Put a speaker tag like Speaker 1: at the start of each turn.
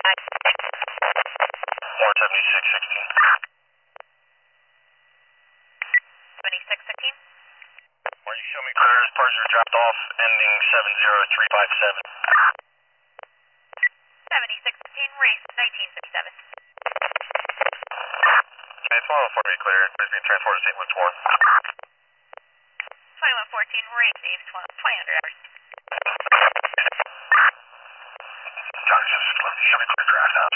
Speaker 1: More 7616.
Speaker 2: 7615.
Speaker 1: Where you show me clear as Parser dropped off, ending 70357.
Speaker 2: 7615, race 1957.
Speaker 1: Okay, 21 me clear. It's being transported to St. Luke's Wharf.
Speaker 2: 2114, race Eve 2000 hours.
Speaker 1: Johnny, just let me show me clear draft out.